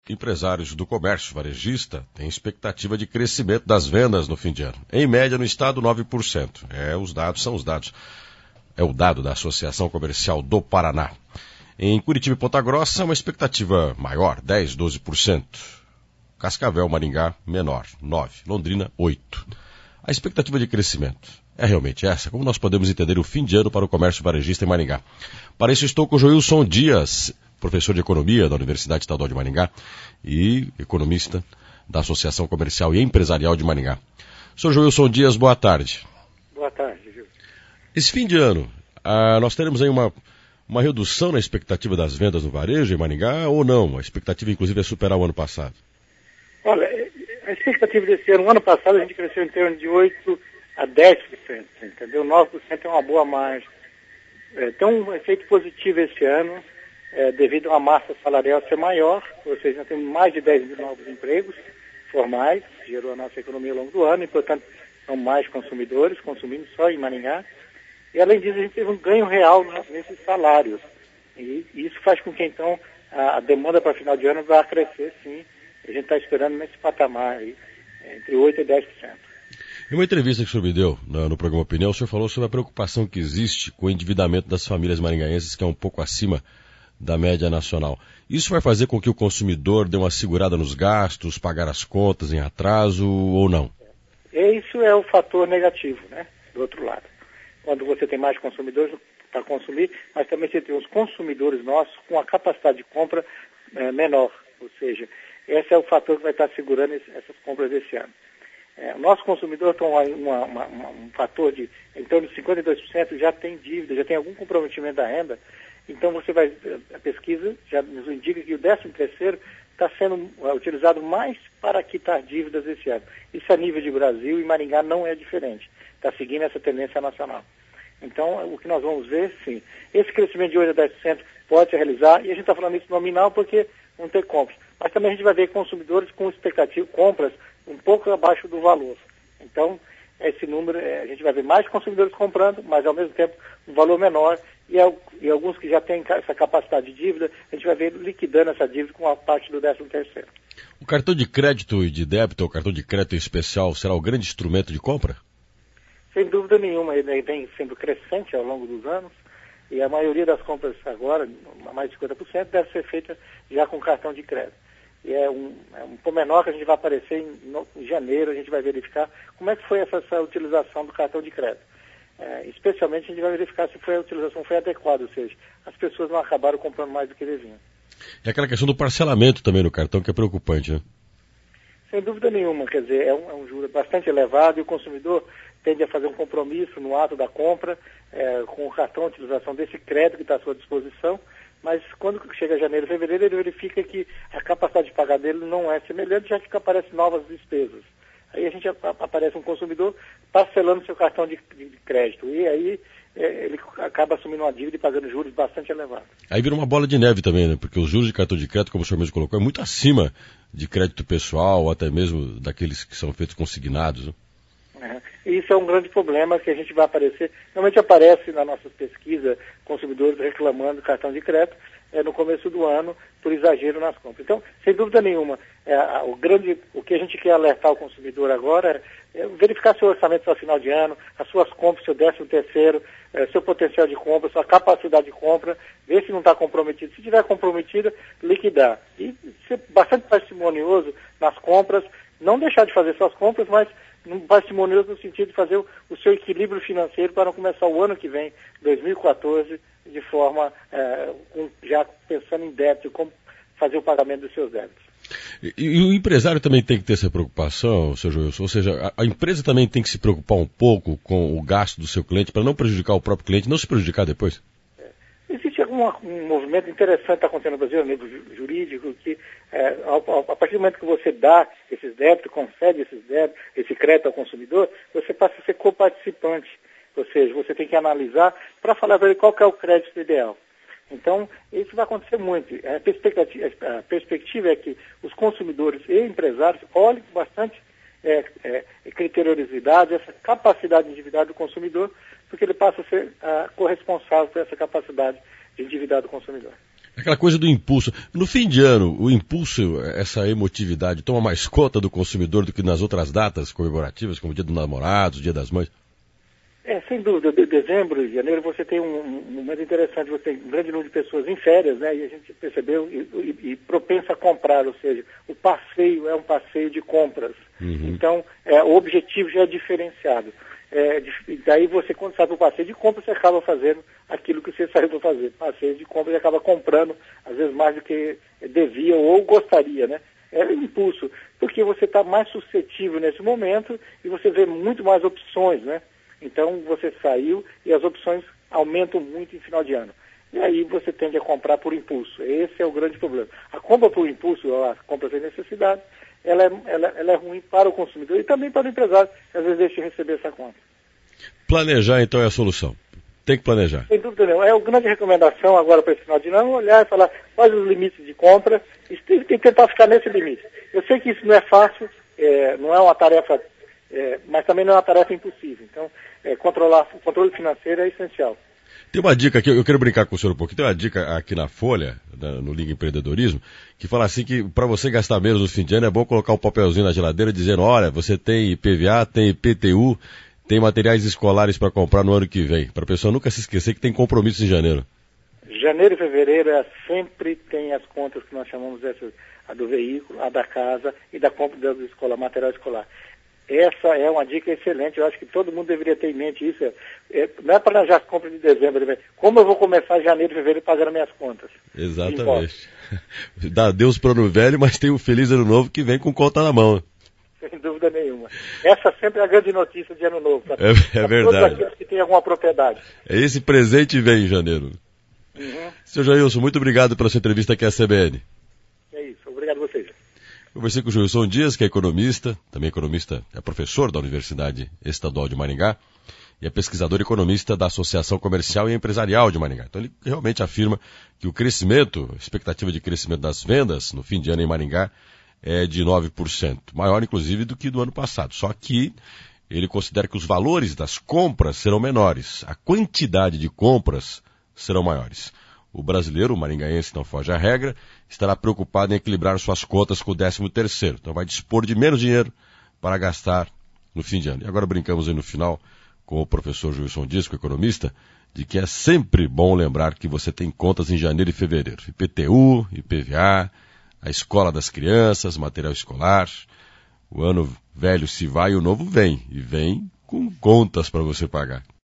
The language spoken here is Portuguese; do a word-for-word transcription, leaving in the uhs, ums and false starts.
empresários do comércio varejista têm expectativa de crescimento das vendas no fim de ano. Em média, no estado, nove por cento. É, os dados são os dados. É o dado da Associação Comercial do Paraná. Em Curitiba e Ponta Grossa, uma expectativa maior, dez, doze por cento. Cascavel, Maringá, menor, nove por cento. Londrina, oito por cento. A expectativa de crescimento é realmente essa? Como nós podemos entender o fim de ano para o comércio varejista em Maringá? Para isso estou com o Joilson Dias, professor de Economia da Universidade Estadual de Maringá e economista da Associação Comercial e Empresarial de Maringá. senhor Joilson Dias, boa tarde. Boa tarde, Gil. Esse fim de ano, ah, nós teremos aí uma, uma redução na expectativa das vendas no varejo em Maringá ou não? A expectativa, inclusive, é superar o ano passado. Olha, a expectativa desse ano, o ano passado a gente cresceu em torno de oito a dez por cento, entendeu? nove por cento é uma boa margem. É, tem um efeito positivo esse ano, é, devido à massa salarial ser maior, ou seja, nós temos mais de dez mil novos empregos formais, gerou a nossa economia ao longo do ano, e, portanto, são mais consumidores, consumindo só em Maringá. E, além disso, a gente teve um ganho real nesses salários. E isso faz com que, então, a, a demanda para final de ano vá crescer, sim. A gente está esperando nesse patamar aí, entre oito por cento e dez por cento. Em uma entrevista que o senhor me deu no, no programa Opinião, o senhor falou sobre a preocupação que existe com o endividamento das famílias maringaenses, que é um pouco acima da média nacional. Isso vai fazer com que o consumidor dê uma segurada nos gastos, pagar as contas em atraso ou não? É, isso é o fator negativo, né? Do outro lado. Quando você tem mais consumidores para consumir, mas também você tem os consumidores nossos com a capacidade de compra é, menor. Ou seja, esse é o fator que vai estar segurando esse, essas compras desse ano. É, o nosso consumidor tem uma, uma, uma, um fator de em torno de cinquenta e dois por cento já tem dívida, já tem algum comprometimento da renda. Então você vai, a pesquisa já nos indica que o décimo terceiro está sendo utilizado mais para quitar dívidas esse ano. Isso a nível de Brasil, e Maringá não é diferente. Está seguindo essa tendência nacional. Então, o que nós vamos ver, sim, esse crescimento de oito a dez por cento pode se realizar, e a gente está falando isso nominal porque não tem compras. Mas também a gente vai ver consumidores com expectativa, compras um pouco abaixo do valor. Então, esse número, a gente vai ver mais consumidores comprando, mas ao mesmo tempo um valor menor, e, e alguns que já têm essa capacidade de dívida, a gente vai ver liquidando essa dívida com a parte do décimo terceiro. O cartão de crédito e de débito, o cartão de crédito especial, será o grande instrumento de compra? Sem dúvida nenhuma, ele vem sendo crescente ao longo dos anos, e a maioria das compras agora, mais de cinquenta por cento, deve ser feita já com cartão de crédito. E é um, é um pormenor que a gente vai aparecer em, no, em janeiro, a gente vai verificar como é que foi essa, essa utilização do cartão de crédito. É, especialmente a gente vai verificar se foi a utilização foi adequada, ou seja, as pessoas não acabaram comprando mais do que deviam. E aquela questão do parcelamento também no cartão, que é preocupante, né? Sem dúvida nenhuma, quer dizer, é um, é um juro bastante elevado, e o consumidor tende a fazer um compromisso no ato da compra, é, com o cartão, a utilização desse crédito que está à sua disposição, mas quando chega janeiro e fevereiro, ele verifica que a capacidade de pagar dele não é semelhante, já que aparecem novas despesas. Aí a gente aparece um consumidor parcelando seu cartão de, de crédito, e aí é, ele acaba assumindo uma dívida e pagando juros bastante elevados. Aí vira uma bola de neve também, né? Porque os juros de cartão de crédito, como o senhor mesmo colocou, é muito acima de crédito pessoal, ou até mesmo daqueles que são feitos consignados, né? É, isso é um grande problema que a gente vai aparecer. Normalmente aparece na nossa pesquisa consumidores reclamando do cartão de crédito é, no começo do ano por exagero nas compras. Então, sem dúvida nenhuma, é, a, o, grande, o que a gente quer alertar o consumidor agora é, é verificar seu orçamento para final de ano, as suas compras, seu décimo terceiro, é, seu potencial de compra, sua capacidade de compra, ver se não está comprometido. Se estiver comprometido, liquidar. E ser bastante parcimonioso nas compras, não deixar de fazer suas compras, mas parcimonioso no sentido de fazer o, o seu equilíbrio financeiro para não começar o ano que vem, dois mil e quatorze, de forma, é, um, já pensando em débito, como fazer o pagamento dos seus débitos. E, e o empresário também tem que ter essa preocupação, seu Joilson, ou seja, a, a empresa também tem que se preocupar um pouco com o gasto do seu cliente para não prejudicar o próprio cliente, não se prejudicar depois? Existe algum um movimento interessante que está acontecendo no Brasil, a nível jurídico, que é, a, a partir do momento que você dá esses débitos, concede esses débitos, esse crédito ao consumidor, você passa a ser coparticipante. Ou seja, você tem que analisar para falar para ele qual que é o crédito ideal. Então, isso vai acontecer muito. A perspectiva, a perspectiva é que os consumidores e empresários olhem com bastante é, é, criteriosidade, essa capacidade de endividar do consumidor, porque ele passa a ser uh, corresponsável por essa capacidade de endividar do consumidor. Aquela coisa do impulso. No fim de ano, o impulso, essa emotividade, toma mais conta do consumidor do que nas outras datas comemorativas, como o Dia dos Namorados, o Dia das Mães? É, sem dúvida. De dezembro e janeiro você tem um, um momento interessante, você tem um grande número de pessoas em férias, né? E a gente percebeu e, e, e propensa a comprar, ou seja, o passeio é um passeio de compras. Uhum. Então, é, o objetivo já é diferenciado. É, daí você, quando sai para o passeio de compra, você acaba fazendo aquilo que você saiu para fazer. Passeio de compra, você acaba comprando, às vezes, mais do que devia ou gostaria, né? É um impulso, porque você está mais suscetível nesse momento e você vê muito mais opções, né? Então, você saiu e as opções aumentam muito em final de ano. E aí você tende a comprar por impulso. Esse é o grande problema. A compra por impulso, a compra sem necessidade, ela é, ela, ela é ruim para o consumidor e também para o empresário, que às vezes deixa de receber essa conta. Planejar, então, é a solução. Tem que planejar. Sem dúvida nenhuma. É a grande recomendação agora para esse final de ano, olhar e falar quais os limites de compra e tem que tentar ficar nesse limite. Eu sei que isso não é fácil, é, não é uma tarefa, é, mas também não é uma tarefa impossível. Então, é, controlar, o controle financeiro é essencial. Tem uma dica aqui, eu quero brincar com o senhor um pouquinho, tem uma dica aqui na Folha, no Liga Empreendedorismo, que fala assim que para você gastar menos no fim de ano é bom colocar um papelzinho na geladeira dizendo, olha, você tem I P V A, tem I P T U, tem materiais escolares para comprar no ano que vem, para a pessoa nunca se esquecer que tem compromisso em janeiro. Janeiro e fevereiro é, sempre tem as contas que nós chamamos dessas, a do veículo, a da casa e da compra da escola, material escolar. Essa é uma dica excelente, eu acho que todo mundo deveria ter em mente isso. É, não é planejar as compras de dezembro, como eu vou começar em janeiro e fevereiro pagando minhas contas? Exatamente. Dá adeus para o ano velho, mas tem um feliz ano novo que vem com conta na mão. Sem dúvida nenhuma. Essa sempre é a grande notícia de ano novo. Pra, é é verdade. Todos aqueles que têm alguma propriedade. É esse presente vem em janeiro. Uhum. Senhor Jailson, muito obrigado pela sua entrevista aqui à C B N. É isso, obrigado a vocês. Conversei com o Joilson Dias, que é economista, também economista, é professor da Universidade Estadual de Maringá e é pesquisador economista da Associação Comercial e Empresarial de Maringá. Então ele realmente afirma que o crescimento, a expectativa de crescimento das vendas no fim de ano em Maringá é de nove por cento, maior inclusive do que do ano passado. Só que ele considera que os valores das compras serão menores, a quantidade de compras serão maiores. O brasileiro, o maringaense, não foge à regra, estará preocupado em equilibrar suas contas com o décimo terceiro. Então vai dispor de menos dinheiro para gastar no fim de ano. E agora brincamos aí no final com o professor Joilson Dias, com o economista, de que é sempre bom lembrar que você tem contas em janeiro e fevereiro. I P T U, I P V A, a escola das crianças, material escolar. O ano velho se vai e o novo vem. E vem com contas para você pagar.